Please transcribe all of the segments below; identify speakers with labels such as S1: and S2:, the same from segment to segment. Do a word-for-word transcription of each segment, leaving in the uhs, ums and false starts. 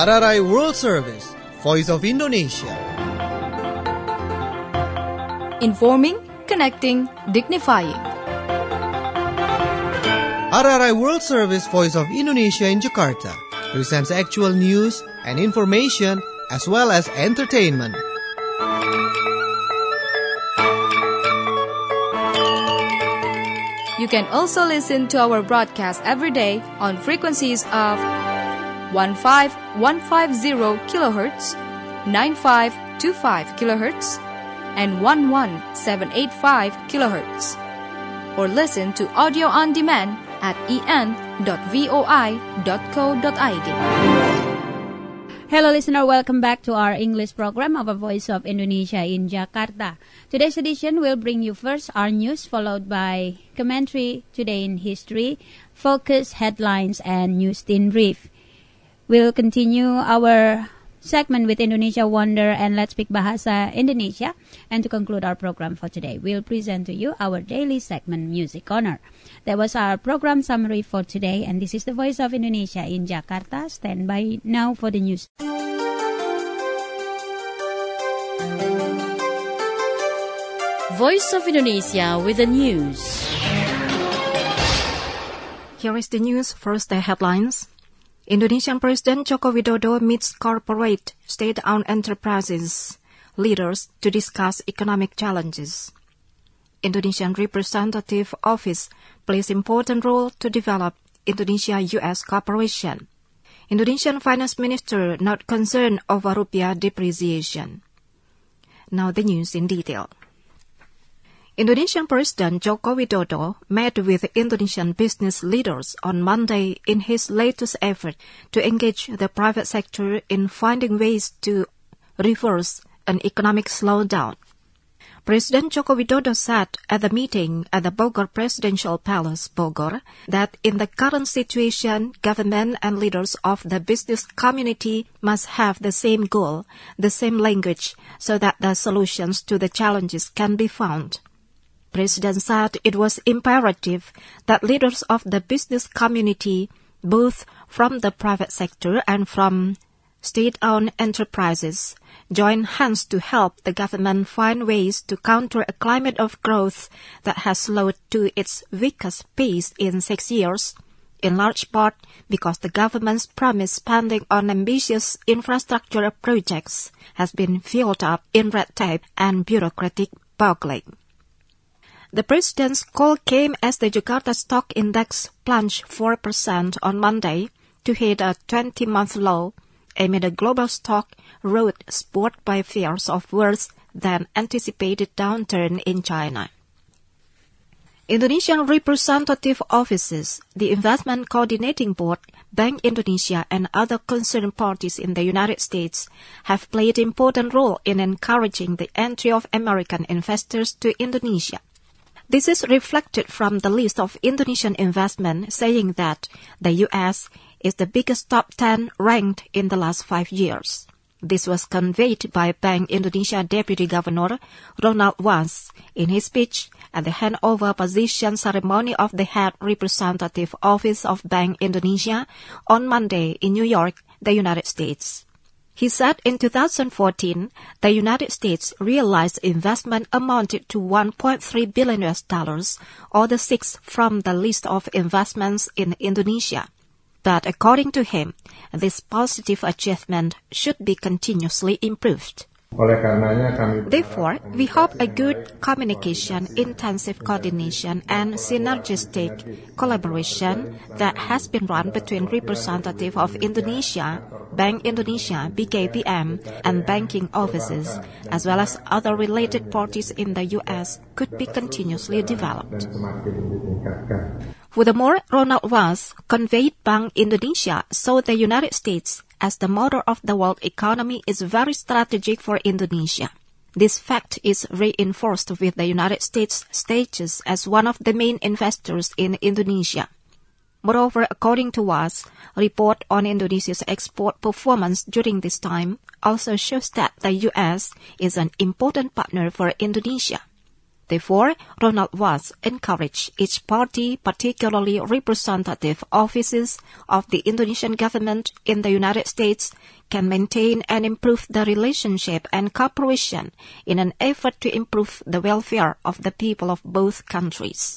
S1: R R I World Service, Voice of Indonesia.
S2: Informing, connecting, dignifying.
S1: R R I World Service, Voice of Indonesia in Jakarta presents actual news and information as well as entertainment.
S2: You can also listen to our broadcast every day on frequencies of fifteen fifteen kilohertz, ninety-five twenty-five kilohertz, and eleven seven eighty-five kilohertz. Or listen to audio on demand at e n dot voi dot co dot i d.
S3: Hello listener, welcome back to our English program of a Voice of Indonesia in Jakarta. Today's edition will bring you first our news, followed by commentary, Today in History, focus, headlines, and news in brief. We'll continue our segment with Indonesia Wonder and Let's Speak Bahasa Indonesia. And to conclude our program for today, we'll present to you our daily segment, Music Corner. That was our program summary for today, and this is the Voice of Indonesia in Jakarta. Stand by now for the news.
S4: Voice of Indonesia with the news.
S5: Here is the news. First, the headlines. Indonesian President Joko Widodo meets corporate state-owned enterprises leaders to discuss economic challenges. Indonesian Representative Office plays important role to develop Indonesia-U S cooperation. Indonesian Finance Minister not concerned over rupiah depreciation. Now the news in detail. Indonesian President Joko Widodo met with Indonesian business leaders on Monday in his latest effort to engage the private sector in finding ways to reverse an economic slowdown. President Joko Widodo said at the meeting at the Bogor Presidential Palace, Bogor, that in the current situation, government and leaders of the business community must have the same goal, the same language, so that the solutions to the challenges can be found. President said it was imperative that leaders of the business community, both from the private sector and from state-owned enterprises, join hands to help the government find ways to counter a climate of growth that has slowed to its weakest pace in six years, in large part because the government's promised spending on ambitious infrastructure projects has been filled up in red tape and bureaucratic boggling. The president's call came as the Jakarta Stock Index plunged four percent on Monday to hit a twenty-month low amid a global stock rout spurred by fears of worse than anticipated downturn in China. Indonesian representative offices, the Investment Coordinating Board, Bank Indonesia, and other concerned parties in the United States have played an important role in encouraging the entry of American investors to Indonesia. This is reflected from the list of Indonesian investment saying that the U S is the biggest top ten ranked in the last five years. This was conveyed by Bank Indonesia Deputy Governor Ronald Wass in his speech at the handover position ceremony of the Head Representative Office of Bank Indonesia on Monday in New York, the United States. He said in two thousand fourteen, the United States realized investment amounted to one point three billion U S dollars, or the sixth from the list of investments in Indonesia. But according to him, this positive achievement should be continuously improved. Therefore, we hope a good communication, intensive coordination, and synergistic collaboration that has been run between representatives of Indonesia, Bank Indonesia, B K P M, and banking offices, as well as other related parties in the U S, could be continuously developed. Furthermore, Ronald Wass conveyed Bank Indonesia saw the United States as the motor of the world economy is very strategic for Indonesia. This fact is reinforced with the United States' status as one of the main investors in Indonesia. Moreover, according to Wass, a report on Indonesia's export performance during this time also shows that the U S is an important partner for Indonesia. Therefore, Ronald Watts encouraged each party, particularly representative offices of the Indonesian government in the United States, can maintain and improve the relationship and cooperation in an effort to improve the welfare of the people of both countries.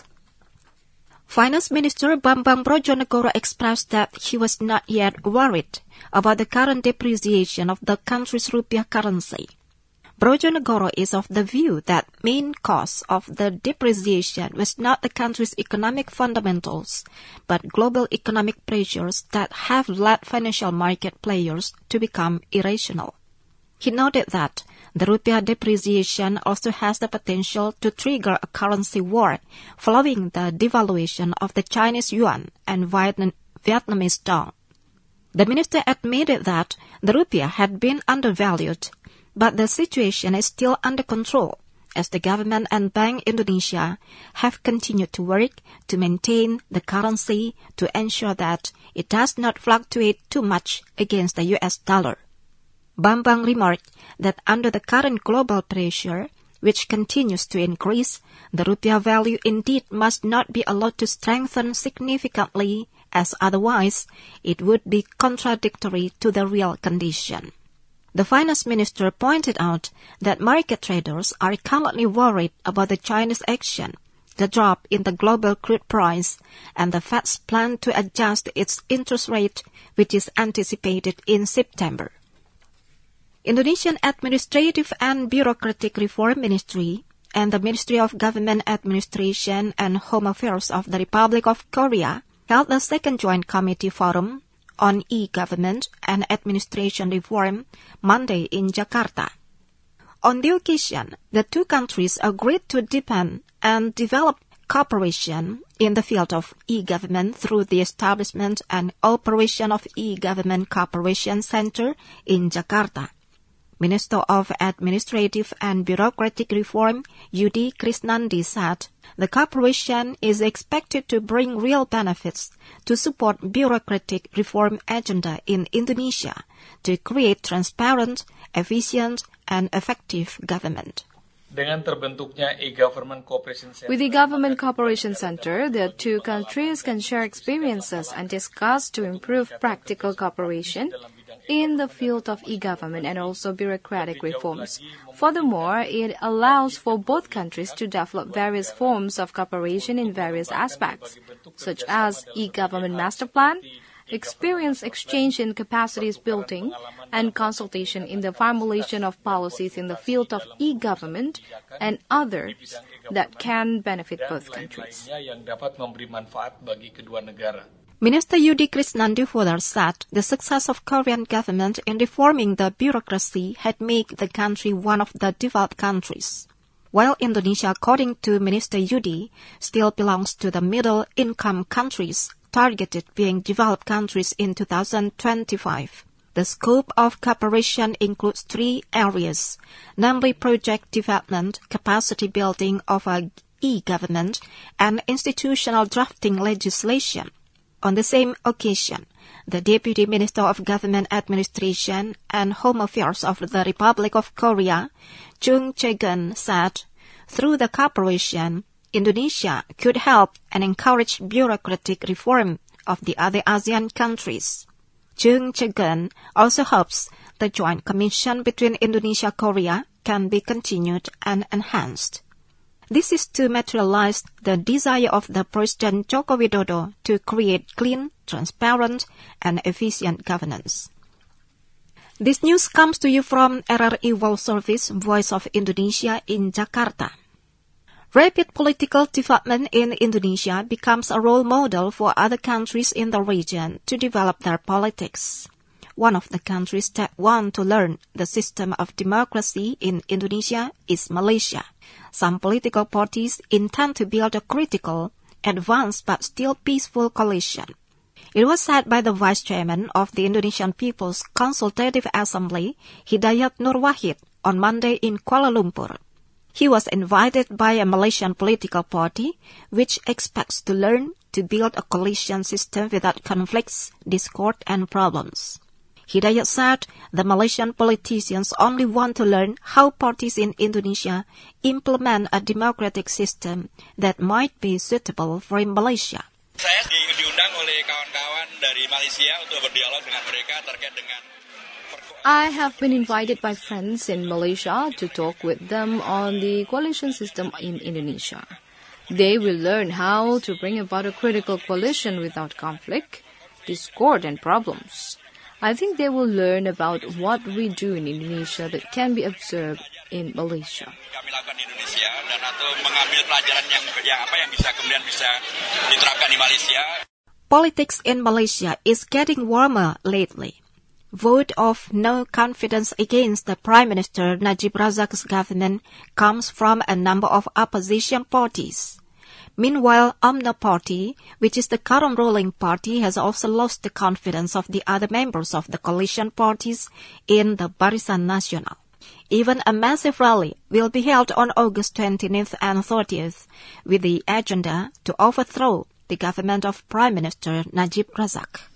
S5: Finance Minister Bambang Brojonegoro expressed that he was not yet worried about the current depreciation of the country's rupiah currency. Brojonegoro is of the view that main cause of the depreciation was not the country's economic fundamentals, but global economic pressures that have led financial market players to become irrational. He noted that the rupiah depreciation also has the potential to trigger a currency war following the devaluation of the Chinese yuan and Vietnamese dong. The minister admitted that the rupiah had been undervalued, but the situation is still under control, as the government and Bank Indonesia have continued to work to maintain the currency to ensure that it does not fluctuate too much against the U S dollar. Bambang remarked that under the current global pressure, which continues to increase, the rupiah value indeed must not be allowed to strengthen significantly, as otherwise it would be contradictory to the real condition. The finance minister pointed out that market traders are currently worried about the Chinese action, the drop in the global crude price, and the Fed's plan to adjust its interest rate, which is anticipated in September. Indonesian Administrative and Bureaucratic Reform Ministry and the Ministry of Government Administration and Home Affairs of the Republic of Korea held the second Joint Committee Forum on e-government and administration reform Monday in Jakarta. On the occasion, the two countries agreed to deepen and develop cooperation in the field of e-government through the establishment and operation of e-Government Cooperation Center in Jakarta. Minister of Administrative and Bureaucratic Reform, Yudi Krisnandi, said the cooperation is expected to bring real benefits to support bureaucratic reform agenda in Indonesia to create transparent, efficient, and effective government.
S6: Dengan terbentuknya e-Government Cooperation Center.
S2: With the Government Cooperation Center, the two countries can share experiences and discuss to improve practical cooperation in the field of e-government and also bureaucratic reforms. Furthermore, it allows for both countries to develop various forms of cooperation in various aspects, such as e-government master plan, experience exchange in capacities building, and consultation in the formulation of policies in the field of e-government and others that can benefit both countries.
S5: Minister Yudi Krisnandi further said the success of Korean government in reforming the bureaucracy had made the country one of the developed countries. While Indonesia, according to Minister Yudi, still belongs to the middle-income countries targeted being developed countries in two thousand twenty-five. The scope of cooperation includes three areas, namely project development, capacity building of a e-government, and institutional drafting legislation. On the same occasion, the Deputy Minister of Government Administration and Home Affairs of the Republic of Korea, Chung Chae-gun, said, through the cooperation, Indonesia could help and encourage bureaucratic reform of the other ASEAN countries. Chung Chae-gun also hopes the joint commission between Indonesia-Korea can be continued and enhanced. This is to materialize the desire of the President Joko Widodo to create clean, transparent, and efficient governance. This news comes to you from R R I World Service, Voice of Indonesia in Jakarta. Rapid political development in Indonesia becomes a role model for other countries in the region to develop their politics. One of the countries that want to learn the system of democracy in Indonesia is Malaysia. Some political parties intend to build a critical, advanced but still peaceful coalition. It was said by the Vice Chairman of the Indonesian People's Consultative Assembly, Hidayat Nur Wahid, on Monday in Kuala Lumpur. He was invited by a Malaysian political party which expects to learn to build a coalition system without conflicts, discord, and problems. Hidayat said the Malaysian politicians only want to learn how parties in Indonesia implement a democratic system that might be suitable for Malaysia.
S7: Saya diundang oleh kawan-kawan dari Malaysia untuk berdialog dengan mereka terkait dengan
S2: I have been invited by friends in Malaysia to talk with them on the coalition system in Indonesia. They will learn how to bring about a critical coalition without conflict, discord and problems. I think they will learn about what we do in Indonesia that can be observed in Malaysia.
S7: Kami lakukan di Indonesia dan atau mengambil pelajaran yang yang apa yang bisa kemudian bisa diterapkan di Malaysia.
S5: Politics in Malaysia is getting warmer lately. Vote of no confidence against the Prime Minister Najib Razak's government comes from a number of opposition parties. Meanwhile, UMNO Party, which is the current ruling party, has also lost the confidence of the other members of the coalition parties in the Barisan Nasional. Even a massive rally will be held on August twentieth and thirtieth with the agenda to overthrow the government of Prime Minister Najib Razak.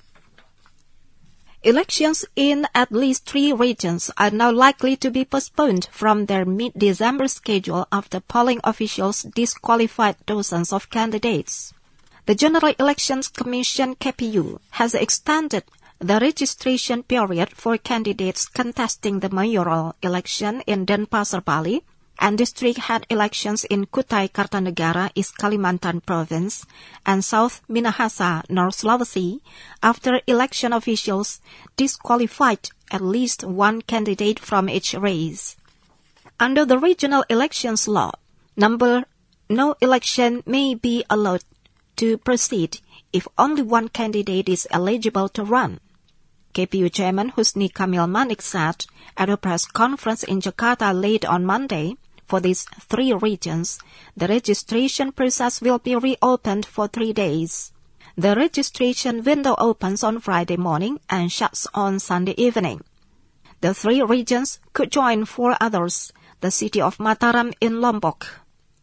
S5: Elections in at least three regions are now likely to be postponed from their mid-December schedule after polling officials disqualified dozens of candidates. The General Elections Commission K P U has extended the registration period for candidates contesting the mayoral election in Denpasar, Bali, and district head elections in Kutai Kartanegara, East Kalimantan Province, and South Minahasa, North Sulawesi, after election officials disqualified at least one candidate from each race. Under the regional elections law, number no election may be allowed to proceed if only one candidate is eligible to run. K P U Chairman Husni Kamil Manik said at a press conference in Jakarta late on Monday, for these three regions, the registration process will be reopened for three days. The registration window opens on Friday morning and shuts on Sunday evening. The three regions could join four others, the city of Mataram in Lombok,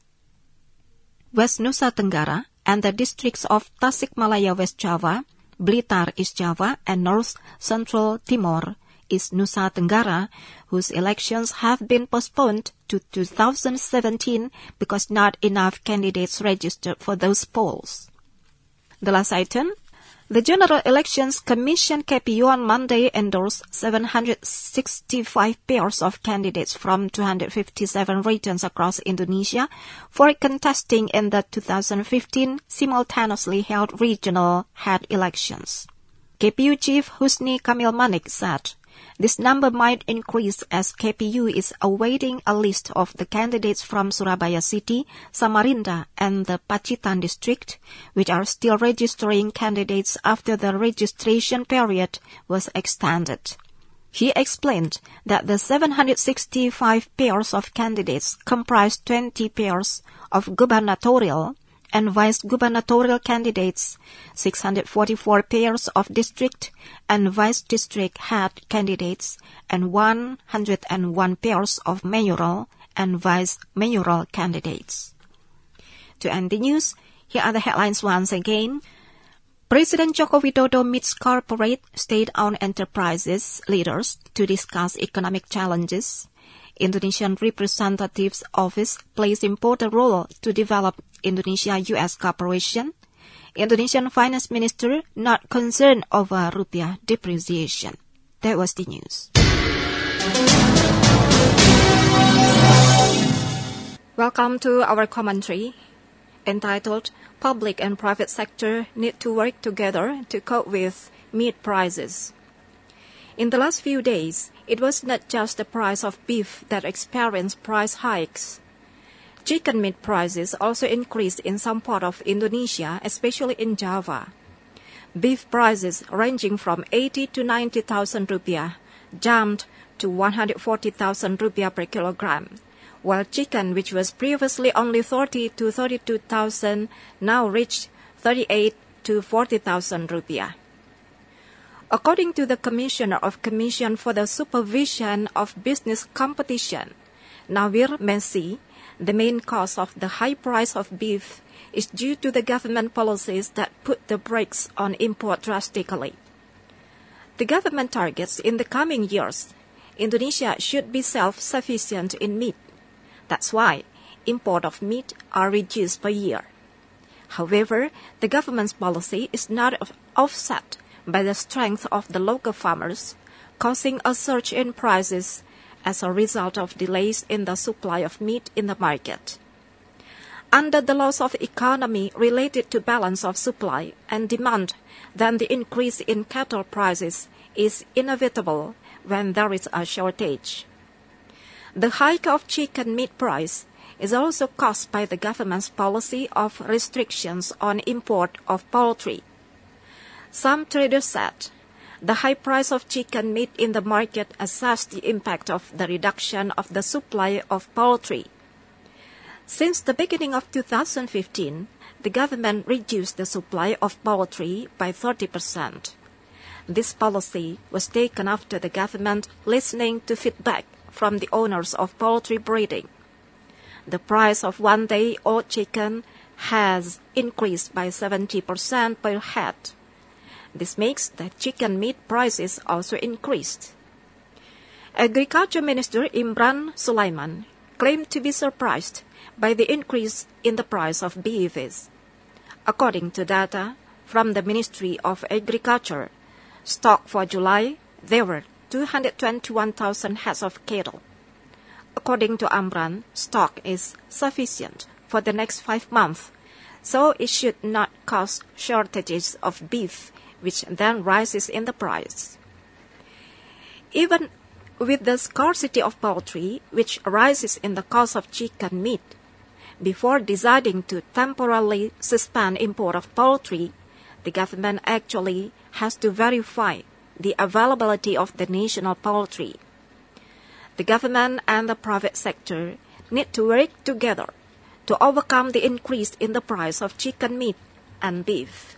S5: West Nusa Tenggara, and the districts of Tasikmalaya, West Java, Blitar, East Java, and North Central Timor, East Nusa Tenggara, whose elections have been postponed to two thousand seventeen because not enough candidates registered for those polls. The last item, the General Elections Commission K P U on Monday endorsed seven hundred sixty-five pairs of candidates from two hundred fifty-seven regions across Indonesia for contesting in the two thousand fifteen simultaneously held regional head elections. K P U Chief Husni Kamil Manik said, this number might increase as K P U is awaiting a list of the candidates from Surabaya City, Samarinda, and the Pacitan district, which are still registering candidates after the registration period was extended. He explained that the seven hundred sixty-five pairs of candidates comprise twenty pairs of gubernatorial and vice-gubernatorial candidates, six hundred forty-four pairs of district and vice-district head candidates, and one hundred one pairs of mayoral and vice-mayoral candidates. To end the news, here are the headlines once again. President Joko Widodo meets corporate state-owned enterprises leaders to discuss economic challenges. Indonesian Representative's Office plays important role to develop Indonesia-U S cooperation. Indonesian Finance Minister not concerned over rupiah depreciation. That was the news. Welcome to our commentary, entitled Public and Private Sector Need to Work Together to Cope with Meat Prices. In the last few days, it was not just the price of beef that experienced price hikes. Chicken meat prices also increased in some part of Indonesia, especially in Java. Beef prices ranging from eighty to ninety thousand rupiah jumped to one hundred forty thousand rupiah per kilogram, while chicken, which was previously only thirty to thirty-two thousand, now reached thirty-eight to forty thousand rupiah. According to the Commissioner of Commission for the Supervision of Business Competition, Nawir Messi, the main cause of the high price of beef is due to the government policies that put the brakes on import drastically. The government targets in the coming years, Indonesia should be self-sufficient in meat. That's why import of meat are reduced per year. However, the government's policy is not offset by the strength of the local farmers, causing a surge in prices as a result of delays in the supply of meat in the market. Under the laws of economy related to balance of supply and demand, then the increase in cattle prices is inevitable when there is a shortage. The hike of chicken meat price is also caused by the government's policy of restrictions on import of poultry. Some traders said the high price of chicken meat in the market assessed the impact of the reduction of the supply of poultry. Since the beginning of two thousand fifteen, the government reduced the supply of poultry by thirty percent. This policy was taken after the government listening to feedback from the owners of poultry breeding. The price of one-day-old chicken has increased by seventy percent per head. This makes the chicken meat prices also increased. Agriculture Minister Imran Sulaiman claimed to be surprised by the increase in the price of beef. According to data from the Ministry of Agriculture, stock for July, there were two hundred twenty-one thousand heads of cattle. According to Amran, stock is sufficient for the next five months, so it should not cause shortages of beef, which then rises in the price. Even with the scarcity of poultry, which rises in the cost of chicken meat, before deciding to temporarily suspend import of poultry, the government actually has to verify the availability of the national poultry. The government and the private sector need to work together to overcome the increase in the price of chicken meat and beef.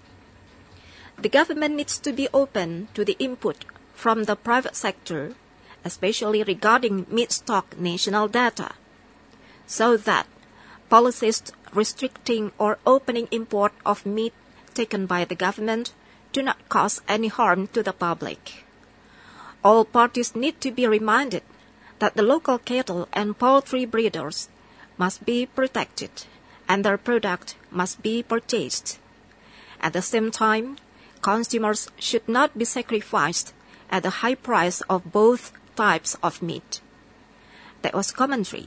S5: The government needs to be open to the input from the private sector, especially regarding meat stock national data, so that policies restricting or opening import of meat taken by the government do not cause any harm to the public. All parties need to be reminded that the local cattle and poultry breeders must be protected and their product must be purchased. At the same time, consumers should not be sacrificed at the high price of both types of meat. That was commentary.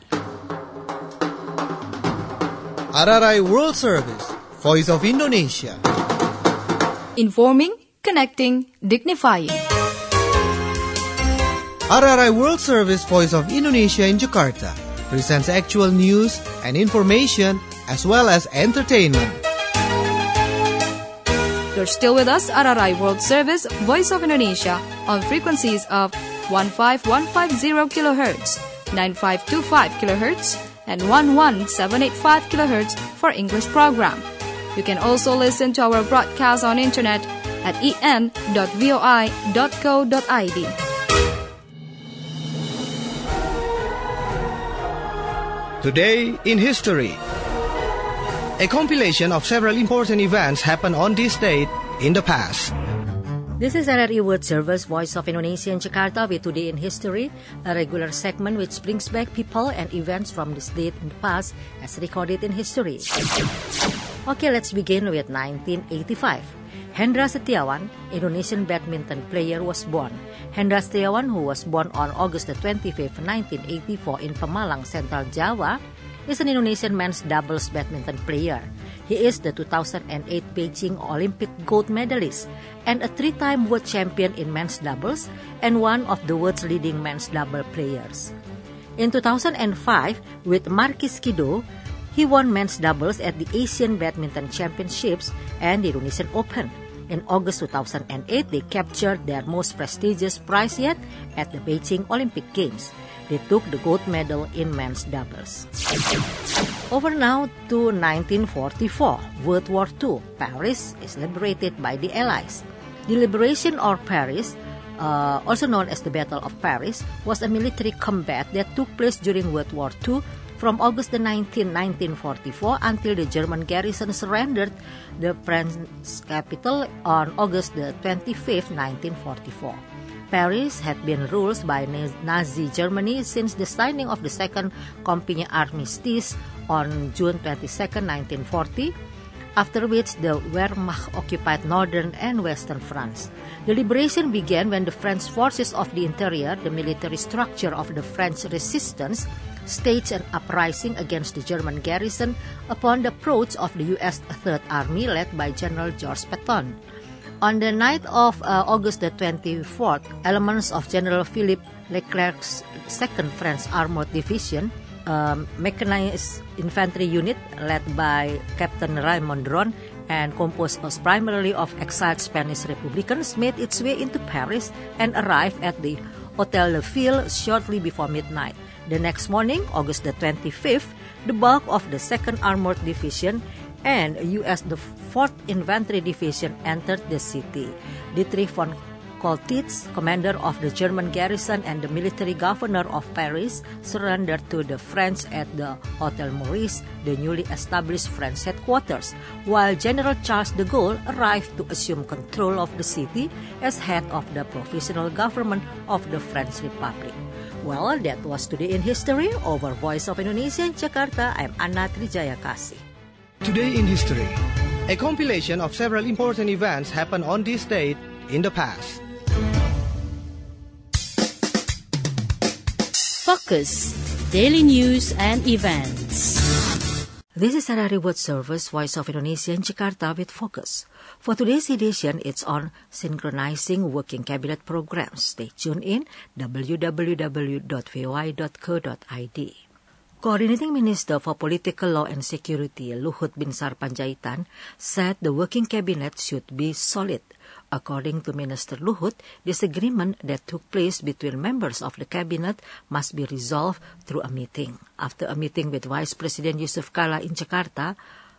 S1: R R I World Service, Voice of Indonesia.
S2: Informing, connecting, dignifying.
S1: R R I World Service, Voice of Indonesia in Jakarta presents actual news and information as well as entertainment.
S2: You're still with us, R R I World Service, Voice of Indonesia, on frequencies of one five one five zero kilohertz, nine five two five kilohertz, and one one seven eight five kilohertz for English program. You can also listen to our broadcast on internet at e n dot voi dot co dot i d.
S1: Today in History. A compilation of several important events happened on this date in the past.
S4: This is R R I World Service, Voice of Indonesia in Jakarta with Today in History, a regular segment which brings back people and events from this date in the past as recorded in history. Okay, let's begin with nineteen eighty-five. Hendra Setiawan, Indonesian badminton player, was born. Hendra Setiawan, who was born on August the twenty-fifth, nineteen eighty-four in Pemalang, Central Java, is an Indonesian men's doubles badminton player. He is the two thousand eight Beijing Olympic gold medalist and a three-time world champion in men's doubles and one of the world's leading men's double players. In two thousand five, with Markis Kido, he won men's doubles at the Asian Badminton Championships and the Indonesian Open. In August two thousand eight, they captured their most prestigious prize yet at the Beijing Olympic Games. They took the gold medal in men's doubles. Over now to nineteen forty-four, World War Two. Paris is liberated by the Allies. The liberation of Paris, uh, also known as the Battle of Paris, was a military combat that took place during World War Two From August the nineteenth, nineteen forty-four, until the German garrison surrendered the French capital on August the twenty-fifth, nineteen forty-four. Paris had been ruled by Nazi Germany since the signing of the Second Company Armistice on June twenty-second, nineteen forty, after which the Wehrmacht occupied northern and western France. The liberation began when the French forces of the interior, the military structure of the French resistance, staged an uprising against the German garrison upon the approach of the U S Third Army led by General Georges Pétain. On the night of uh, August the twenty-fourth, elements of General Philippe Leclerc's Second French Armored Division, um, mechanized infantry unit led by Captain Raymond Dron and composed primarily of exiled Spanish Republicans, made its way into Paris and arrived at the Hotel de Ville shortly before midnight. The next morning, August the twenty-fifth, the bulk of the Second Armored Division and U S the fourth Infantry Division entered the city. Dietrich von Coltitz, commander of the German garrison and the military governor of Paris, surrendered to the French at the Hotel Maurice, the newly established French headquarters, while General Charles de Gaulle arrived to assume control of the city as head of the provisional government of the French Republic. Well, that was Today in History over Voice of Indonesia in Jakarta. I'm Anna Trijaya Kasih.
S1: Today in History, a compilation of several important events happened on this date in the past.
S8: Focus, daily news and events.
S4: This is Sarari World Service, Voice of Indonesia in Jakarta with Focus. For today's edition, it's on synchronizing working cabinet programs. Stay tuned in w w w dot v o i dot co dot i d. Coordinating Minister for Political Law and Security, Luhut Binsar Panjaitan, said the working cabinet should be solid. According to Minister Luhut, disagreement that took place between members of the cabinet must be resolved through a meeting. After a meeting with Vice President Yusuf Kala in Jakarta,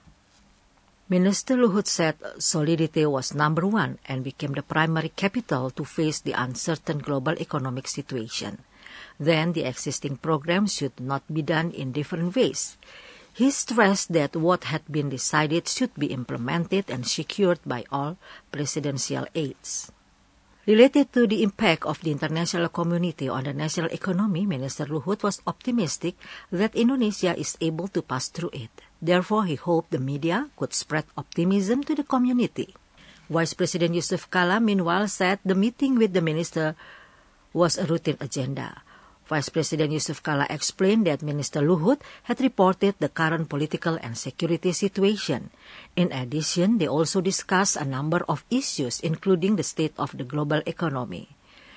S4: Minister Luhut said solidity was number one and became the primary capital to face the uncertain global economic situation. Then the existing program should not be done in different ways. He stressed that what had been decided should be implemented and secured by all presidential aides. Related to the impact of the international community on the national economy, Minister Luhut was optimistic that Indonesia is able to pass through it. Therefore, he hoped the media could spread optimism to the community. Vice President Yusuf Kala, meanwhile, said the meeting with the minister was a routine agenda. Vice President Yusuf Kala explained that Minister Luhut had reported the current political and security situation. In addition, they also discussed a number of issues, including the state of the global economy.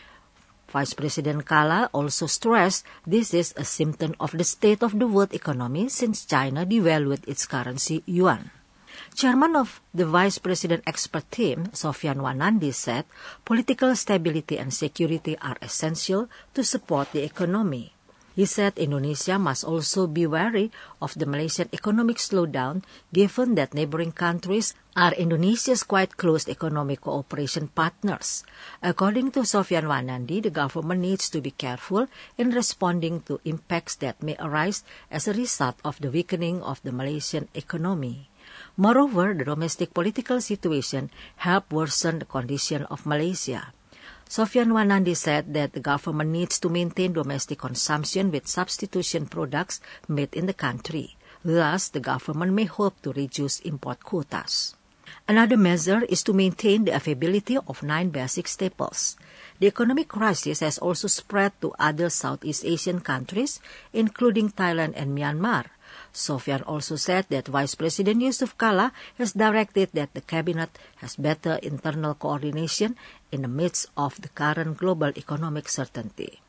S4: Vice President Kala also stressed this is a symptom of the state of the world economy since China devalued its currency yuan. Chairman of the Vice President Expert Team, Sofyan Wanandi, said political stability and security are essential to support the economy. He said Indonesia must also be wary of the Malaysian economic slowdown given that neighboring countries are Indonesia's quite close economic cooperation partners. According to Sofyan Wanandi, the government needs to be careful in responding to impacts that may arise as a result of the weakening of the Malaysian economy. Moreover, the domestic political situation helped worsen the condition of Malaysia. Sofyan Wanandi said that the government needs to maintain domestic consumption with substitution products made in the country. Thus, the government may hope to reduce import quotas. Another measure is to maintain the availability of nine basic staples. The economic crisis has also spread to other Southeast Asian countries, including Thailand and Myanmar. Sofyan also said that Vice President Yusuf Kala has directed that the cabinet has better internal coordination in the midst of the current global economic certainty.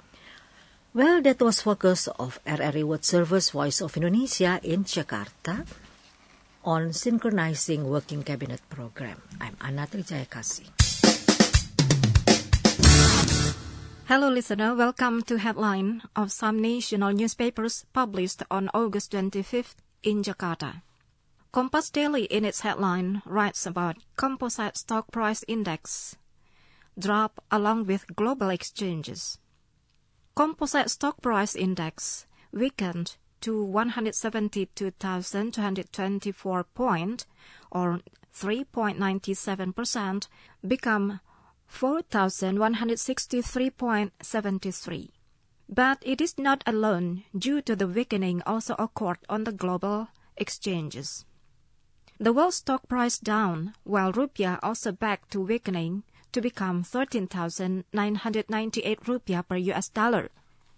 S4: Well, that was focus of R R A World Service Voice of Indonesia in Jakarta on synchronizing working cabinet program. I'm Anna Trijaya Kasih.
S5: Hello, listener. Welcome to headline of some national newspapers published on August twenty-fifth in Jakarta. Kompas Daily in its headline writes about composite stock price index drop along with global exchanges. Composite stock price index weakened to one hundred seventy-two thousand two hundred twenty-four points, or three point nine seven percent, become four thousand one hundred sixty-three point seven three. But it is not alone due to the weakening also occurred on the global exchanges. The world stock price down, while rupiah also back to weakening to become thirteen thousand nine hundred ninety-eight rupiah per U S dollar.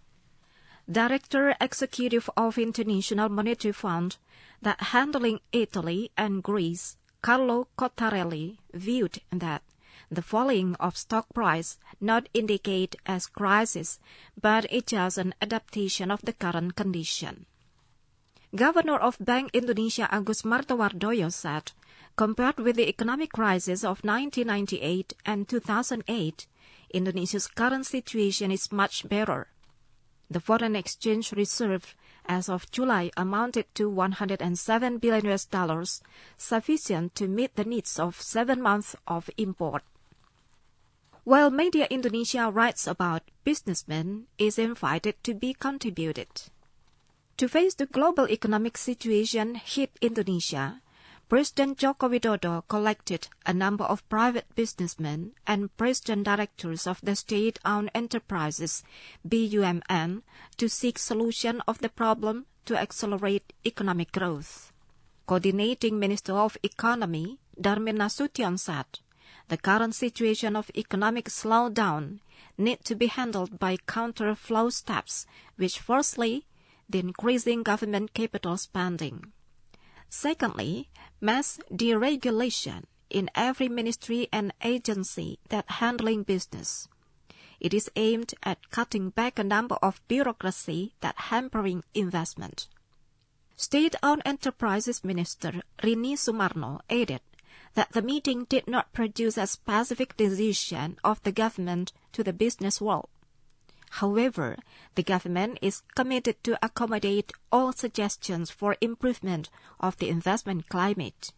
S5: Director Executive of International Monetary Fund, that handling Italy and Greece, Carlo Cottarelli, viewed that the falling of stock price not indicate as crisis, but it is an adaptation of the current condition. Governor of Bank Indonesia Agus Martowardoyo said, compared with the economic crisis of nineteen ninety-eight and two thousand eight, Indonesia's current situation is much better. The foreign exchange reserve as of July amounted to one hundred seven billion U S dollars, sufficient to meet the needs of seven months of import. While Media Indonesia writes about businessmen is invited to be contributed. To face the global economic situation hit Indonesia, President Joko Widodo collected a number of private businessmen and president directors of the state-owned enterprises, B U M N, to seek solution of the problem to accelerate economic growth. Coordinating Minister of Economy, Darmin Nasution, said, the current situation of economic slowdown need to be handled by counter-flow steps, which firstly, the increasing government capital spending. Secondly, mass deregulation in every ministry and agency that handling business. It is aimed at cutting back a number of bureaucracy that hampering investment. State-owned Enterprises Minister Rini Sumarno added that the meeting did not produce a specific decision of the government to the business world. However, the government is committed to accommodate all suggestions for improvement of the investment climate.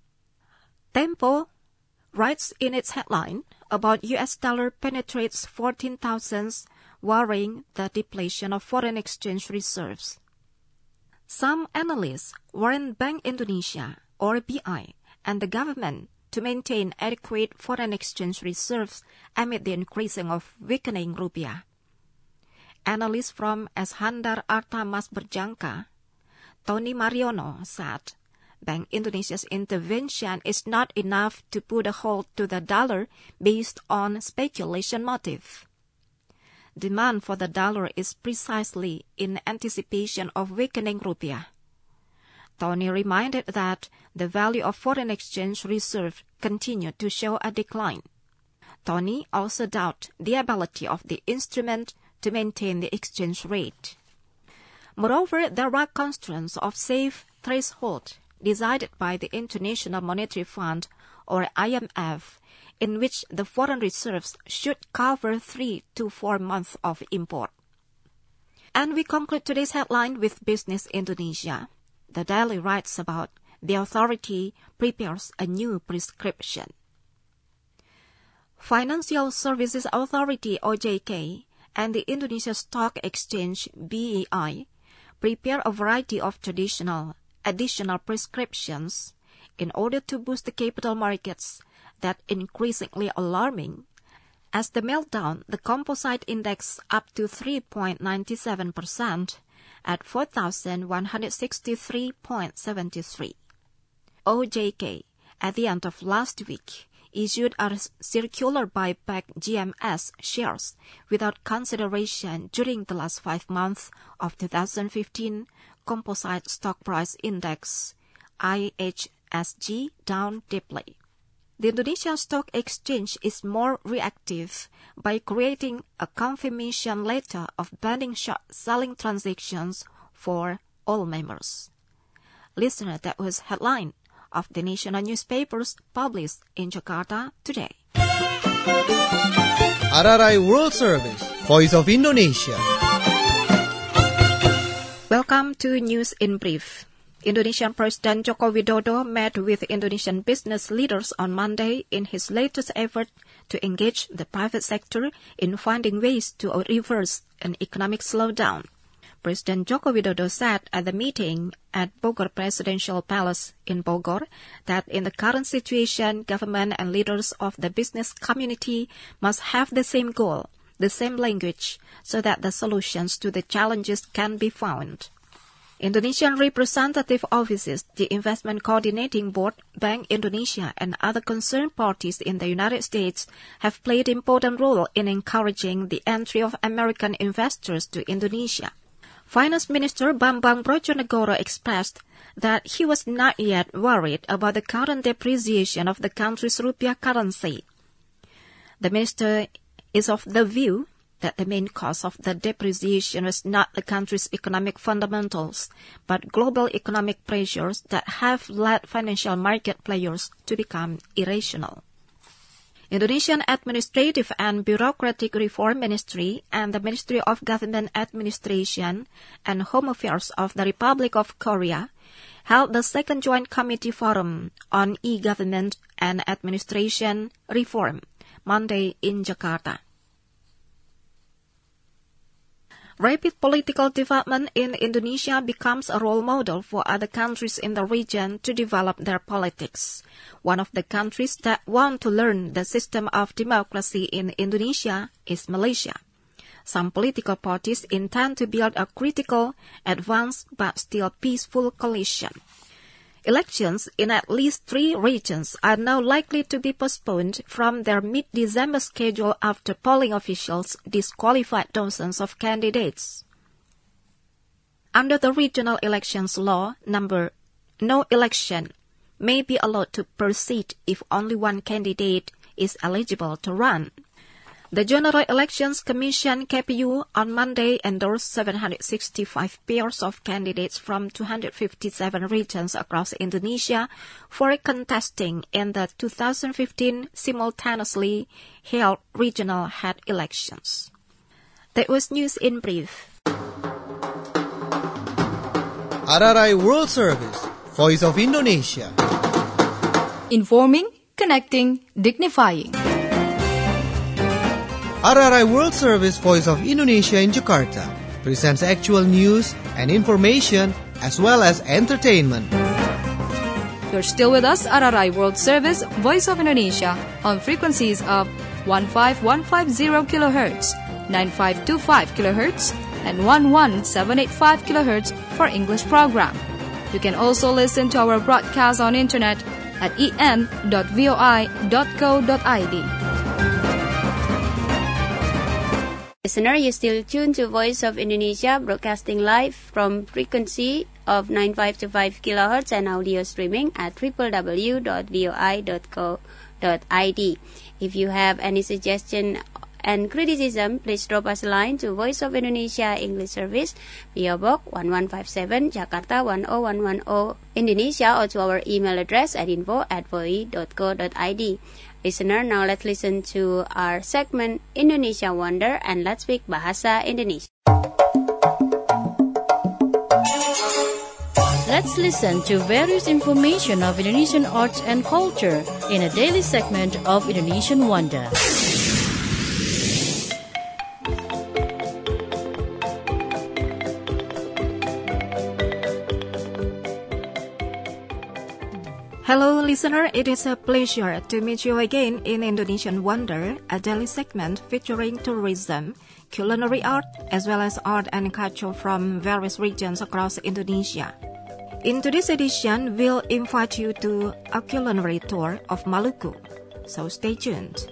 S5: Tempo writes in its headline about U S dollar penetrates fourteen thousands, worrying the depletion of foreign exchange reserves. Some analysts warn Bank Indonesia, or B I, and the government to maintain adequate foreign exchange reserves amid the increasing of weakening rupiah. Analyst from Eshandar Arta Mas Berjangka, Tony Mariono, said, Bank Indonesia's intervention is not enough to put a hold to the dollar based on speculation motive. Demand for the dollar is precisely in anticipation of weakening rupiah. Tony reminded that the value of foreign exchange reserve continued to show a decline. Tony also doubted the ability of the instrument to maintain the exchange rate. Moreover, there are constraints of safe threshold decided by the International Monetary Fund, or I M F, in which the foreign reserves should cover three to four months of import. And we conclude today's headline with Business Indonesia. The daily writes about the authority prepares a new prescription. Financial Services Authority, O J K, and the Indonesia Stock Exchange, B E I, prepare a variety of traditional additional prescriptions in order to boost the capital markets that increasingly alarming, as the meltdown the composite index up to three point nine seven percent at four thousand one hundred sixty-three point seven three. O J K, at the end of last week, issued a circular buyback G M S shares without consideration during the last five months of two thousand fifteen Composite Stock Price Index, I H S G, down deeply. The Indonesia Stock Exchange is more reactive by creating a confirmation letter of banning short selling transactions for all members. Listener, that was headline of the national newspapers published in Jakarta today.
S1: R R I World Service, Voice of Indonesia.
S5: Welcome to News in Brief. Indonesian President Joko Widodo met with Indonesian business leaders on Monday in his latest effort to engage the private sector in finding ways to reverse an economic slowdown. President Joko Widodo said at the meeting at Bogor Presidential Palace in Bogor that in the current situation, government and leaders of the business community must have the same goal, the same language, so that the solutions to the challenges can be found. Indonesian representative offices, the Investment Coordinating Board, Bank Indonesia, and other concerned parties in the United States have played an important role in encouraging the entry of American investors to Indonesia. Finance Minister Bambang Brojonegoro expressed that he was not yet worried about the current depreciation of the country's rupiah currency. The minister is of the view that the main cause of the depreciation was not the country's economic fundamentals, but global economic pressures that have led financial market players to become irrational. Indonesian Administrative and Bureaucratic Reform Ministry and the Ministry of Government Administration and Home Affairs of the Republic of Korea held the second Joint Committee Forum on E-Government and Administration Reform Monday in Jakarta. Rapid political development in Indonesia becomes a role model for other countries in the region to develop their politics. One of the countries that want to learn the system of democracy in Indonesia is Malaysia. Some political parties intend to build a critical, advanced, but still peaceful coalition. Elections in at least three regions are now likely to be postponed from their mid-December schedule after polling officials disqualified dozens of candidates. Under the Regional Elections Law, number no election may be allowed to proceed if only one candidate is eligible to run. The General Elections Commission K P U on Monday endorsed seven hundred sixty-five pairs of candidates from two hundred fifty-seven regions across Indonesia for contesting in the two thousand fifteen simultaneously held regional head elections. That was news in brief.
S1: R R I World Service, Voice of Indonesia.
S2: Informing, connecting, dignifying.
S1: R R I World Service Voice of Indonesia in Jakarta presents actual news and information as well as entertainment.
S2: You're still with us, R R I World Service Voice of Indonesia, on frequencies of one five one five zero kilohertz, nine five two five kilohertz, and one one seven eight five kilohertz for English program. You can also listen to our broadcast on internet at e n dot voi dot co dot i d.
S3: Listener, you still tuned to Voice of Indonesia, broadcasting live from frequency of nine five two five kilohertz and audio streaming at w w w dot voi dot co dot i d. If you have any suggestion and criticism, please drop us a line to Voice of Indonesia English Service, P O Box one one five seven, Jakarta one oh one one oh, Indonesia, or to our email address at info at voi dot co dot i d. Listener, now let's listen to our segment Indonesia Wonder, and let's speak Bahasa Indonesia.
S8: Let's listen to various information of Indonesian arts and culture in a daily segment of Indonesian Wonder.
S5: Hello, listener. It is a pleasure to meet you again in Indonesian Wonder, a daily segment featuring tourism, culinary art, as well as art and culture from various regions across Indonesia. In today's edition, we'll invite you to a culinary tour of Maluku, so stay tuned.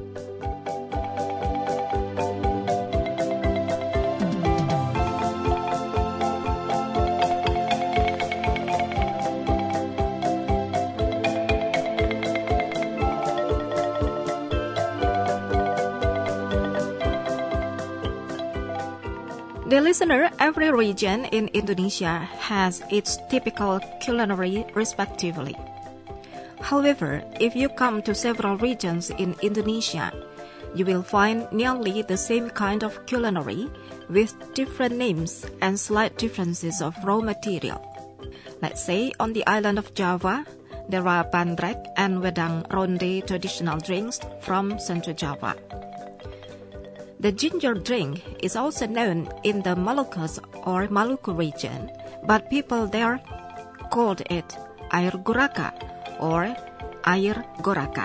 S5: Dear listener, every region in Indonesia has its typical culinary respectively. However, if you come to several regions in Indonesia, you will find nearly the same kind of culinary with different names and slight differences of raw material. Let's say on the island of Java, there are bandrek and wedang ronde traditional drinks from Central Java. The ginger drink is also known in the Moluccas or Maluku region, but people there called it air guraka or air goraka.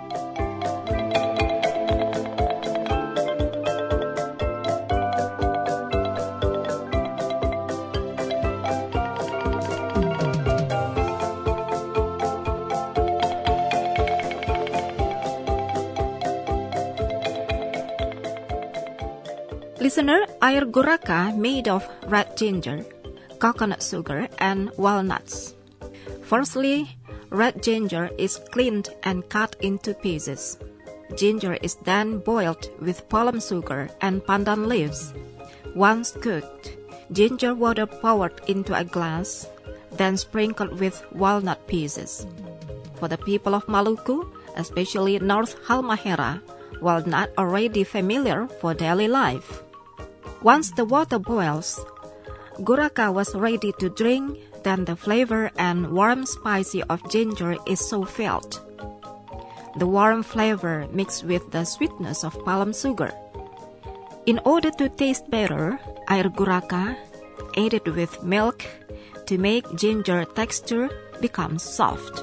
S5: Listener, air guraka made of red ginger, coconut sugar, and walnuts. Firstly, red ginger is cleaned and cut into pieces. Ginger is then boiled with palm sugar and pandan leaves. Once cooked, ginger water poured into a glass, then sprinkled with walnut pieces. For the people of Maluku, especially North Halmahera, walnut already familiar for daily life. Once the water boils, guraka was ready to drink, then the flavor and warm spicy of ginger is so felt. The warm flavor mixed with the sweetness of palm sugar. In order to taste better, air guraka added with milk to make ginger texture become soft.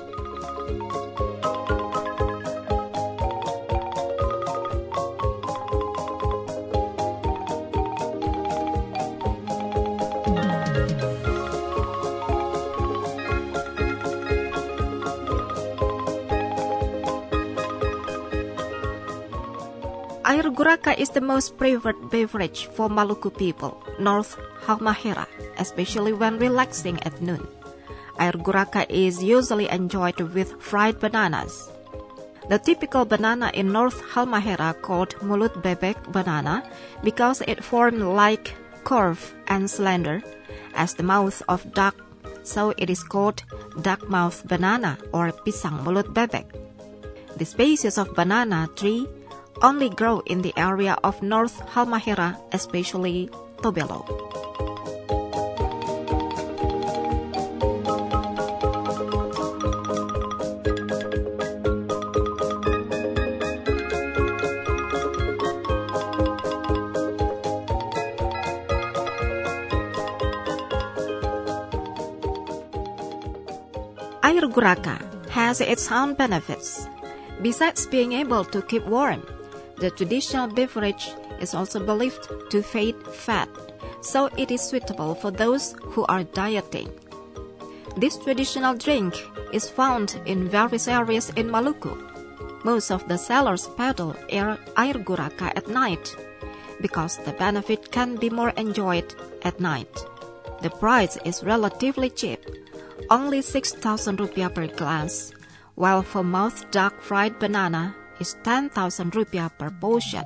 S5: Air guraka is the most preferred beverage for Maluku people, North Halmahera, especially when relaxing at noon. Air guraka is usually enjoyed with fried bananas. The typical banana in North Halmahera called mulut bebek banana because it formed like curve and slender as the mouth of duck, so it is called duck mouth banana or pisang mulut bebek. The species of banana tree only grow in the area of North Halmahera, especially Tobelo. Air guraka has its own benefits. Besides being able to keep warm, the traditional beverage is also believed to fade fat, so it is suitable for those who are dieting. This traditional drink is found in various areas in Maluku. Most of the sellers peddle air, air guraka at night because the benefit can be more enjoyed at night. The price is relatively cheap, only six thousand rupiah per glass, while for mouth duck fried banana is ten thousand rupiah per portion.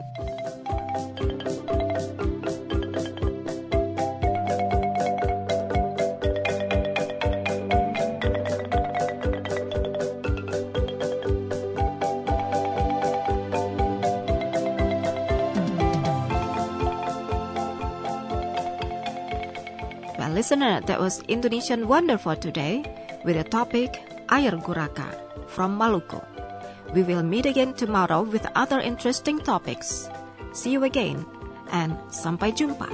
S5: Well, listener, that was Indonesian Wonder for today with the topic Air Guraka from Maluku. We will meet again tomorrow with other interesting topics. See you again and sampai jumpa.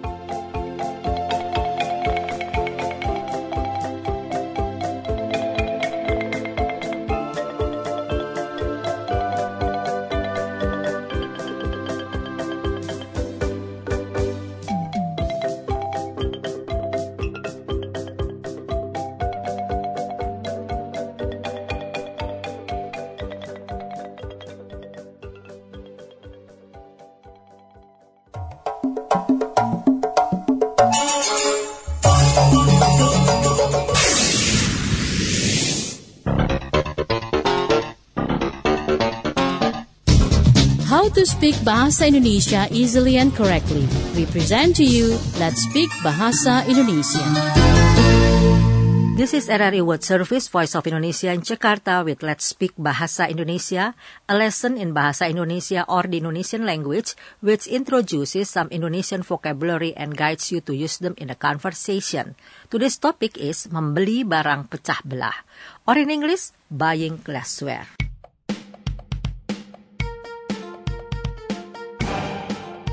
S8: How to speak Bahasa Indonesia easily and correctly. We present to you Let's Speak Bahasa Indonesia.
S4: This is R R I World Service, Voice of Indonesia in Jakarta with Let's Speak Bahasa Indonesia, a lesson in Bahasa Indonesia or the Indonesian language which introduces some Indonesian vocabulary and guides you to use them in a conversation. Today's topic is membeli barang pecah belah, or in English, buying glassware.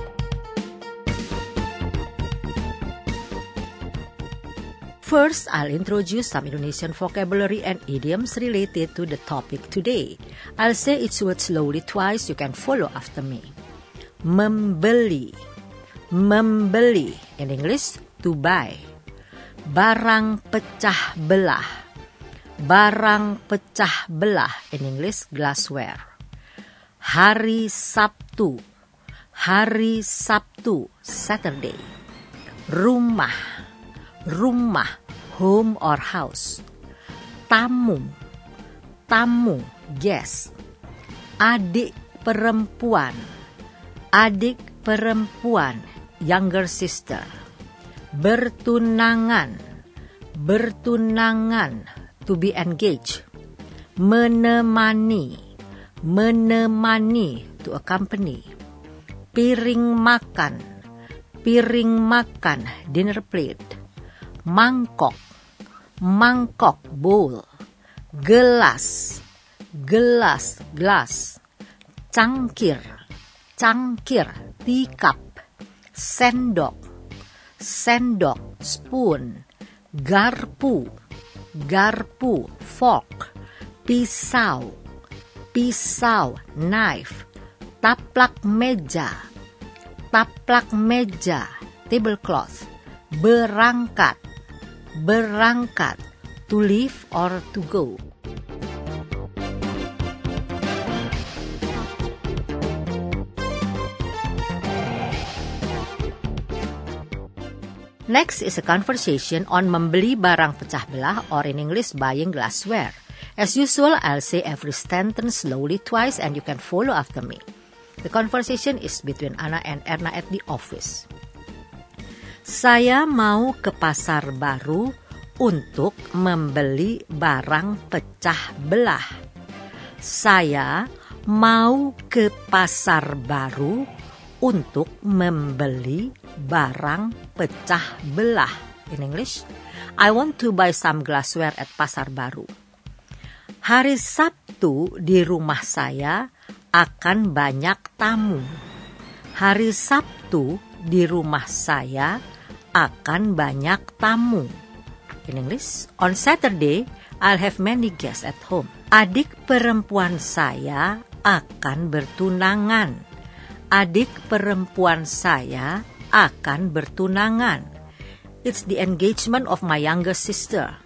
S4: First, I'll introduce some Indonesian vocabulary and idioms related to the topic today. I'll say each word slowly twice. You can follow after me. Membeli. Membeli. In English, to buy. Barang pecah belah. Barang pecah belah. In English, glassware. Hari Sabtu. Hari Sabtu, Saturday. Rumah. Rumah, home or house. Tamu, tamu, guest. Adik perempuan, adik perempuan, younger sister. Bertunangan, bertunangan, to be engaged. Menemani, menemani, to accompany. Piring makan, piring makan, dinner plate. Mangkok, mangkok, bowl. Gelas, gelas, glass. Cangkir, cangkir, teacup. Sendok, sendok, spoon. Garpu, garpu, fork. Pisau, pisau, knife. Taplak meja, taplak meja, tablecloth. Berangkat, berangkat, to leave or to go. Next is a conversation on membeli barang pecah belah, or in English, buying glassware. As usual, I'll say every sentence slowly twice and you can follow after me. The conversation is between Ana and Erna at the office. Saya mau ke pasar baru untuk membeli barang pecah belah. Saya mau ke pasar baru untuk membeli barang pecah belah. In English, I want to buy some glassware at pasar baru. Hari Sabtu di rumah saya akan banyak tamu. Hari Sabtu di rumah saya akan banyak tamu. In English, on Saturday, I'll have many guests at home. Adik perempuan saya akan bertunangan. Adik perempuan saya akan bertunangan. It's the engagement of my younger sister.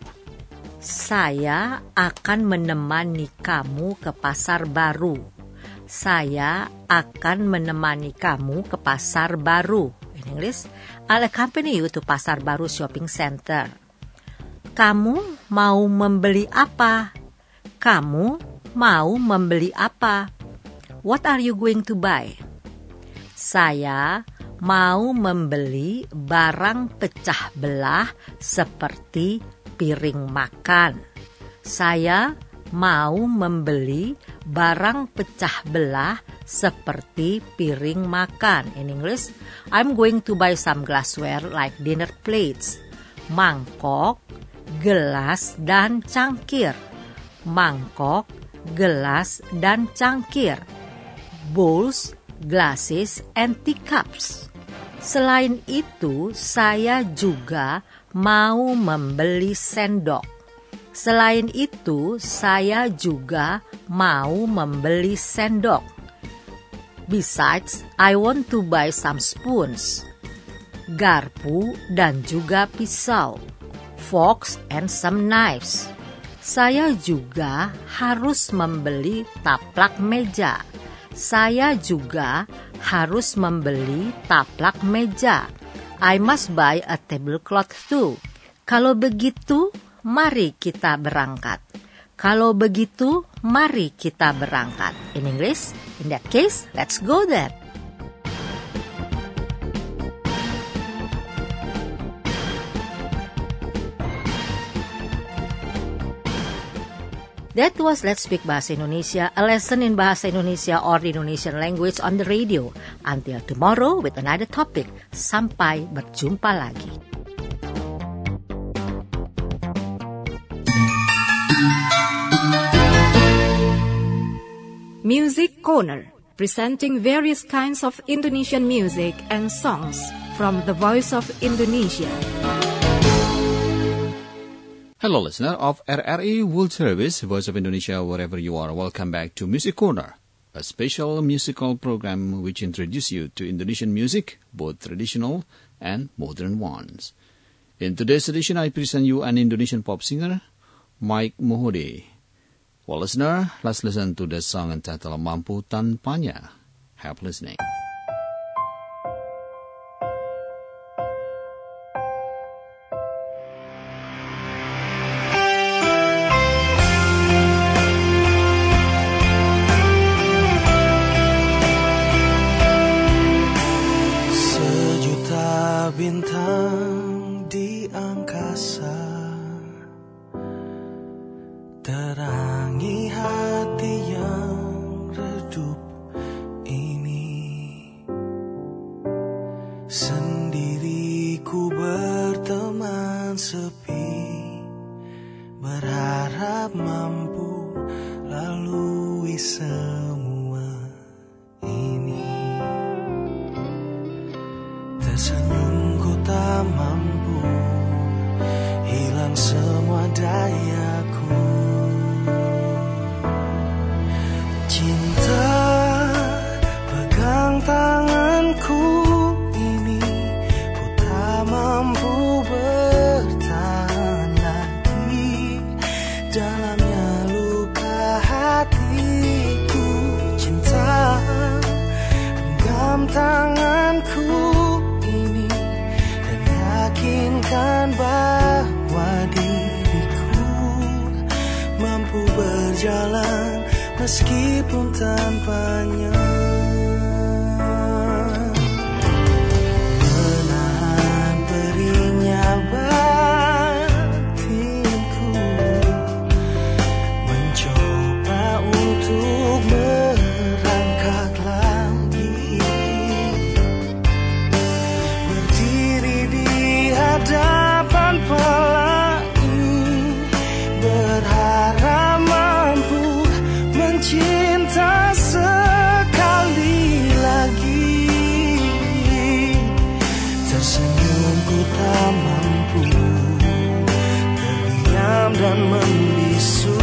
S4: Saya akan menemani kamu ke pasar baru. Saya akan menemani kamu ke pasar baru. In English, I'll accompany you to Pasar Baru Shopping Center. Kamu mau membeli apa? Kamu mau membeli apa? What are you going to buy? Saya mau membeli barang pecah belah seperti piring makan. Saya mau membeli barang pecah belah seperti piring makan. In English, I'm going to buy some glassware like dinner plates, mangkok, gelas, dan cangkir. Mangkok, gelas, dan cangkir. Bowls, glasses, and teacups. Selain itu, saya juga mau membeli sendok. Selain itu, saya juga mau membeli sendok. Besides, I want to buy some spoons, garpu dan juga pisau, forks and some knives. Saya juga harus membeli taplak meja. Saya juga harus membeli taplak meja. I must buy a tablecloth too. Kalau begitu, mari kita berangkat. Kalau begitu, mari kita berangkat. In English, in that case, let's go then. That was Let's Speak Bahasa Indonesia, a lesson in Bahasa Indonesia or the Indonesian language on the radio. Until tomorrow with another topic. Sampai berjumpa lagi.
S5: Music Corner, presenting various kinds of Indonesian music and songs from the Voice of Indonesia.
S9: Hello, listener of R R I World Service, Voice of Indonesia, wherever you are. Welcome back to Music Corner, a special musical program which introduces you to Indonesian music, both traditional and modern ones. In today's edition, I present you an Indonesian pop singer, Mike Mohede. Well, listener, let's listen to the song entitled Mampu Tanpanya. Have listening.
S10: Bintang di angkasa terangi hati yang redup ini. Sendiriku berteman sepi, berharap mampu lalui semua ini. Tersenyum tak mampu hilang semua dayaku. Cinta pegang tanganku ini, ku tak mampu bertahan lagi. Dalamnya luka hatiku. Cinta genggam tanganku yakinkan bahwa diriku mampu berjalan meskipun tanpanya. Menahan perihnya batinku, mencoba untuk merangkak lagi, berdiri di hadapan pelangi, berharap mampu mencinta sekali lagi. Tersenyumku tak mampu terdiam dan membisu.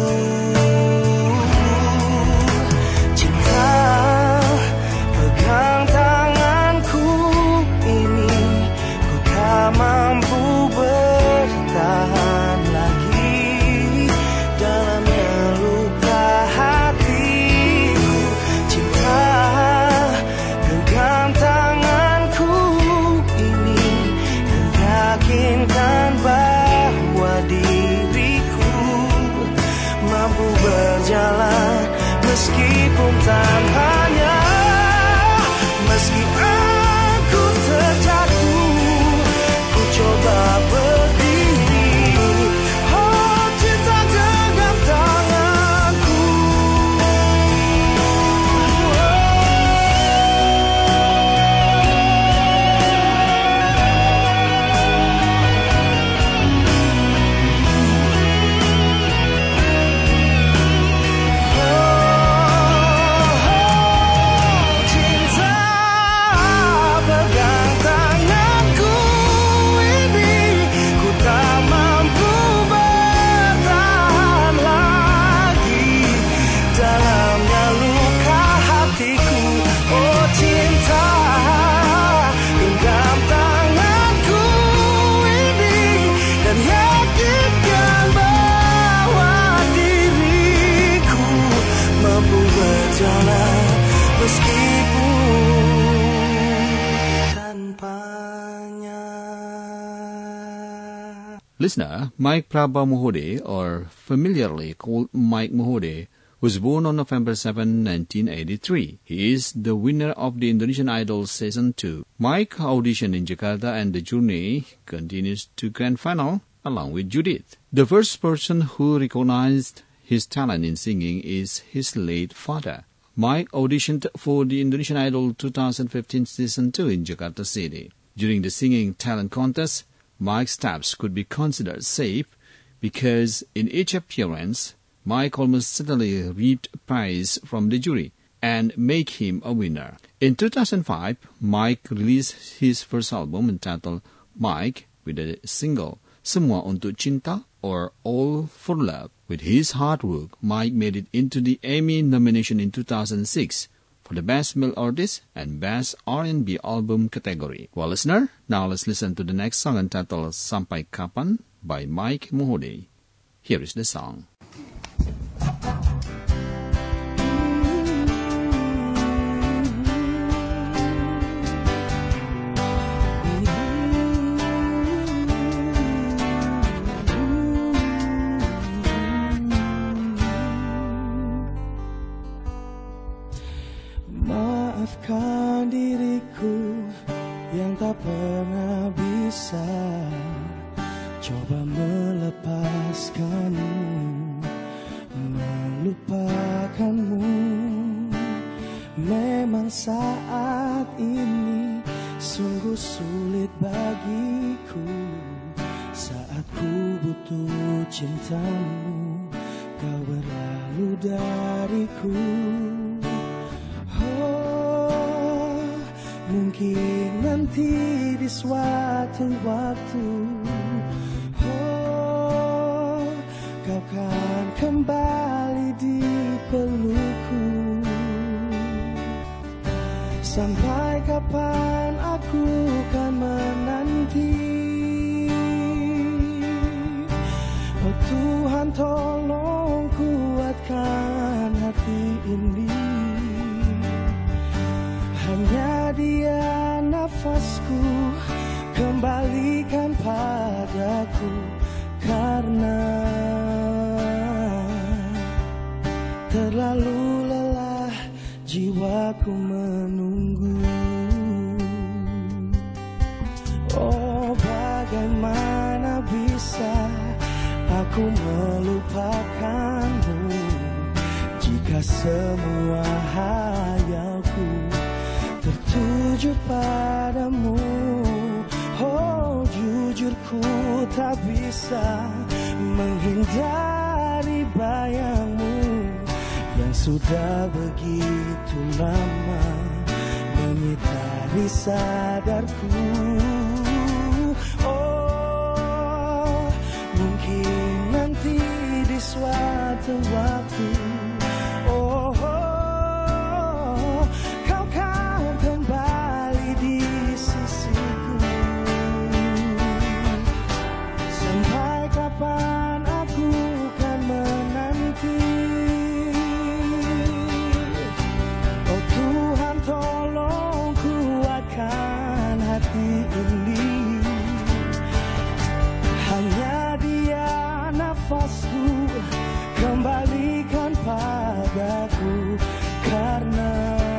S10: Cinta pegang tanganku ini, ku tak mampu bertahan lagi. Dalamnya luka hatiku. Cinta genggam tanganku ini, dan yakinkan bahwa diriku mampu berjalan meskipun tanpanya. Meski aku terjatuh, ku coba berdiri. Oh, cinta genggam tanganku.
S9: Listener, Mike Prabha Mohede, or familiarly called Mike Mohede, was born on November seventh, nineteen eighty-three. He is the winner of the Indonesian Idol Season two. Mike auditioned in Jakarta and the journey continues to grand final along with Judith. The first person who recognized his talent in singing is his late father. Mike auditioned for the Indonesian Idol twenty fifteen Season two in Jakarta City. During the singing talent contest, Mike's steps could be considered safe because in each appearance, Mike almost certainly reaped praise from the jury and make him a winner. In two thousand five, Mike released his first album entitled Mike with a single Semua Untuk Cinta or All for Love. With his hard work, Mike made it into the Emmy nomination in two thousand six for the Best Male Artist and Best R and B Album category. Well, listener, now let's listen to the next song entitled Sampai Kapan by Mike Mohode. Here is the song.
S10: Maafkan diriku yang tak pernah bisa coba melepaskanmu, melupakanmu. Memang saat ini sungguh sulit bagiku, saat ku butuh cintamu, kau berlalu dariku. Mungkin nanti di suatu waktu, oh, kau kan kembali di pelukku. Sampai kapan aku kan menanti? Oh Tuhan, tolong kuatkan hati ini. Hanya Dia nafasku, kembalikan padaku, karena terlalu lelah jiwaku menunggu. Oh, bagaimana bisa aku melupakanmu jika semua hayalku tertuju padamu. Oh, jujur ku tak bisa menghindari bayangmu yang sudah begitu lama menyitari sadarku. Oh, mungkin nanti di suatu waktu, oh, oh, kau kan kembali di sisiku. Sampai kapan aku kan menanti? Oh Tuhan, tolong kuatkan hati ini. Hanya Dia nafasku, kembalikan padaku, karena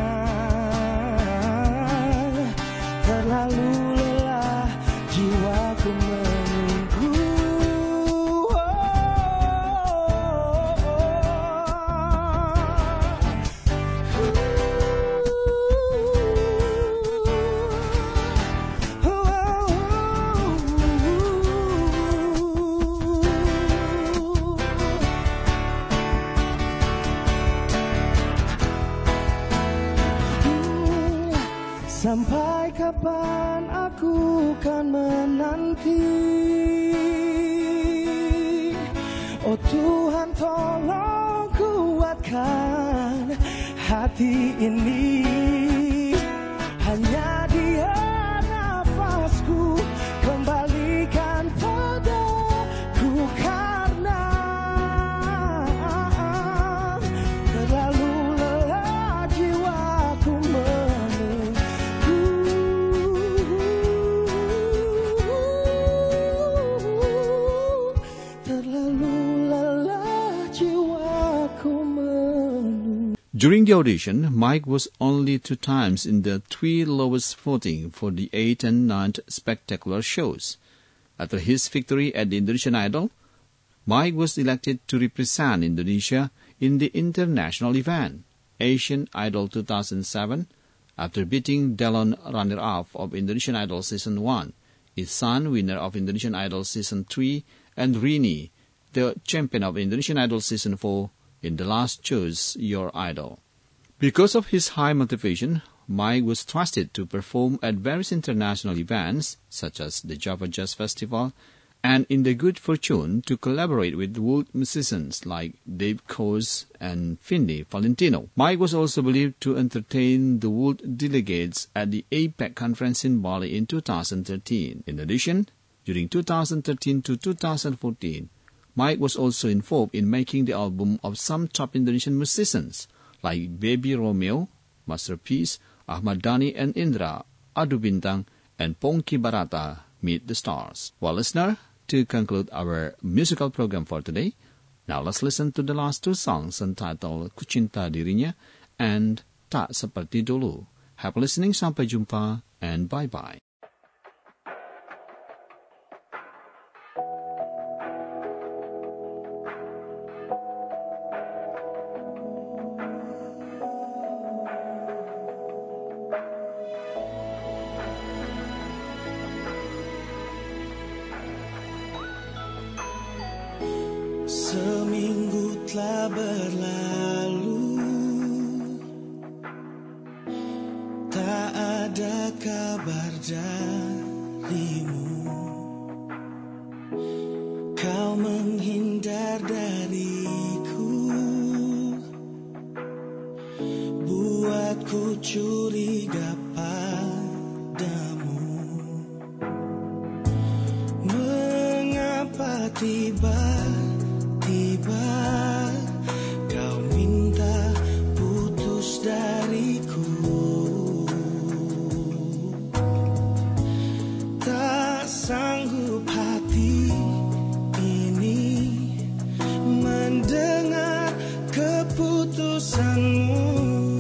S10: terlalu lelah jiwaku menunggu. Oh, oh, oh, sampai kapan aku kan menanti? Oh Tuhan, tolong kuatkan hati ini. Hanya Dia nafasku, kembalikan padaku, karena terlalu lelah jiwaku menunggu. Terlalu lelah jiwaku menunggu.
S9: During the audition, Mike was only two times in the three lowest voting for the eighth and ninth spectacular shows. After his victory at the Indonesian Idol, Mike was elected to represent Indonesia in the international event, Asian Idol two thousand seven, after beating Delon, runner-up of Indonesian Idol Season one, Ihsan, winner of Indonesian Idol Season three, and Rini, the champion of Indonesian Idol Season four, in the last Choose Your Idol. Because of his high motivation, Mike was trusted to perform at various international events such as the Java Jazz Festival and in the good fortune to collaborate with world musicians like Dave Koz and Finley Valentino. Mike was also believed to entertain the world delegates at the APEC conference in Bali in two thousand thirteen. In addition, during two thousand thirteen to two thousand fourteen, Mike was also involved in making the album of some top Indonesian musicians like Baby Romeo, Masterpiece, Ahmad Dhani and Indra, Adu Bintang, and Pongki Barata Meet the Stars. Well, listener, to conclude our musical program for today, now let's listen to the last two songs entitled Ku Cinta Dirinya and Tak Seperti Dulu. Happy listening, sampai jumpa, and bye-bye.
S10: Seminggu telah berlalu, tak ada kabar darimu. Kau menghindar dariku, buatku curiga padamu. Mengapa tiba tiba kau minta putus dariku? Tak sanggup hati ini mendengar keputusanmu.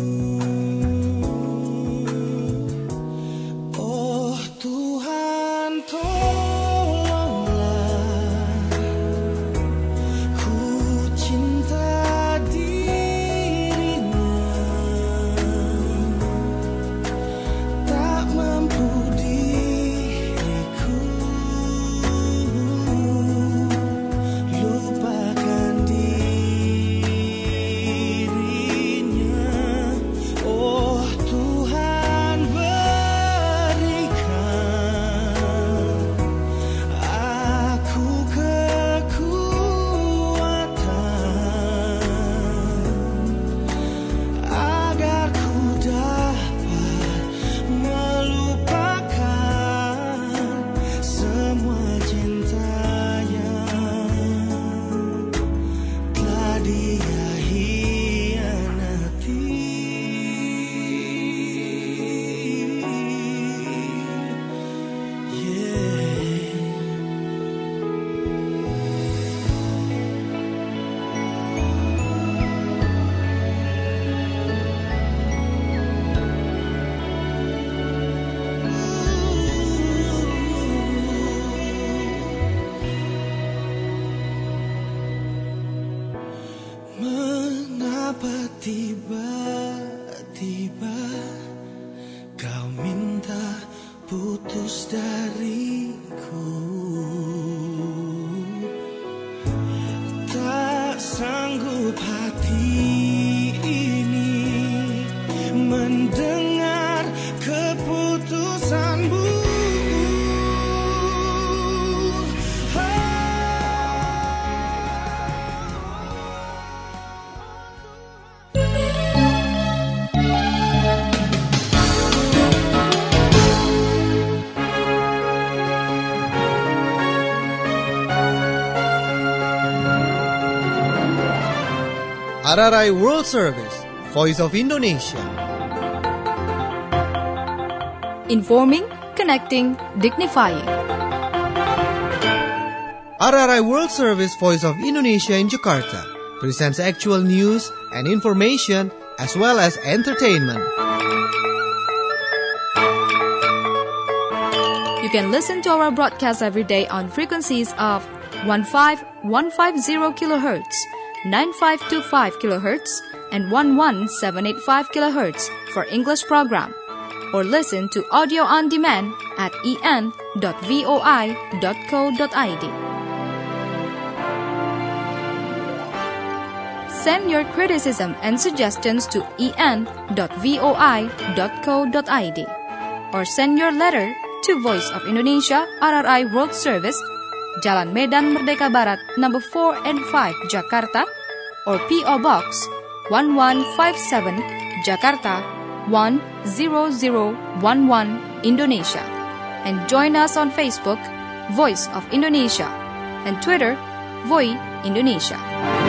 S10: Oh Tuhan, tolonglah, tiba-tiba kau minta putus dariku? Tak sanggup hati ini mendengar keputusanmu.
S1: R R I World Service, Voice of Indonesia.
S2: Informing, connecting, dignifying.
S1: R R I World Service, Voice of Indonesia in Jakarta presents actual news and information as well as entertainment.
S2: You can listen to our broadcast every day on frequencies of fifteen fifty kilohertz, ninety-five twenty-five kilohertz, and eleven seven eighty-five kilohertz for English program, or listen to audio on demand at e n dot voi dot co dot i d. Send your criticism and suggestions to e n dot voi dot co dot i d, or send your letter to Voice of Indonesia R R I World Service, Jalan Medan Merdeka Barat, number four and five, Jakarta, or P O Box one one five seven, Jakarta one zero zero one one, Indonesia. And join us on Facebook, Voice of Indonesia, and Twitter, Voi Indonesia.